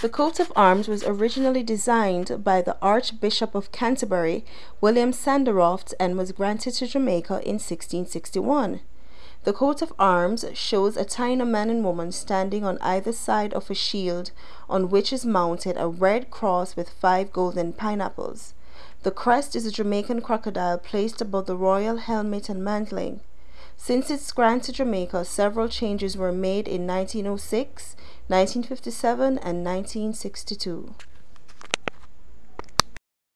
The coat of arms was originally designed by the Archbishop of Canterbury, William Sanderoft, and was granted to Jamaica in 1661. The coat of arms shows a Taino man and woman standing on either side of a shield on which is mounted a red cross with 5 golden pineapples. The crest is a Jamaican crocodile placed above the royal helmet and mantling. Since its grant to Jamaica, several changes were made in 1906, 1957, and 1962.